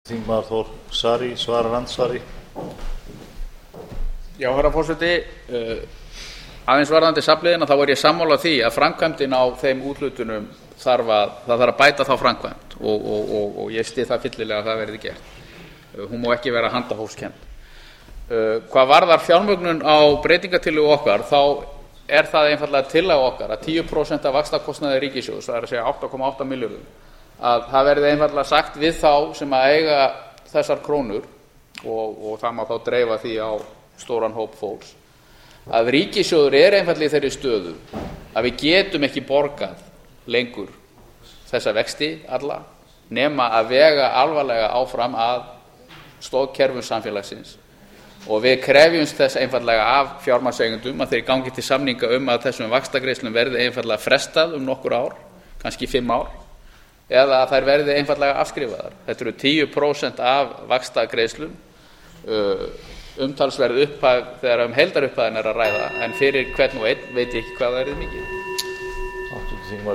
Þingmaður Þór Saari svarar andsvari. Já, herra forseti, aðeins varðandi safnliðina þá er ég sammála því að framkvæmdin á þeim úthlutunum það þarf að bæta þá framkvæmd og ég styð það fyllilega að það verði gert. Hún má ekki vera handahófskennd. Hvað varðar fjármögnun á breytingartillögu okkar þá er það einfaldlega tillaga okkar að 10% af vaxtakostnaði ríkissjóðs, það er að segja 8,8 milljörðum, að það verði einfaldlega sagt við þá sem að eiga þessar krónur og það má þá dreifa því á stóran hóp fólks, að ríkissjóður er einfaldlega í þeirri stöðu að við getum ekki borgað lengur þessa vexti alla nema að vega alvarlega áfram að stoðkerfum samfélagsins og við krefjumst þess einfaldlega af fjármagnseigendum að þeir gangi til samninga að þessum vaxtagreiðslum verði einfaldlega frestað nokkur ár, kannski 5 ár, eða að þær verði einfaldlega afskrifaðar. Þetta eru 10% af vaxtagreiðslum, umtalsverð upphæð þegar heildarupphæðin er að ræða, en fyrir hvern og einn veit ég ekki hvað það er mikið.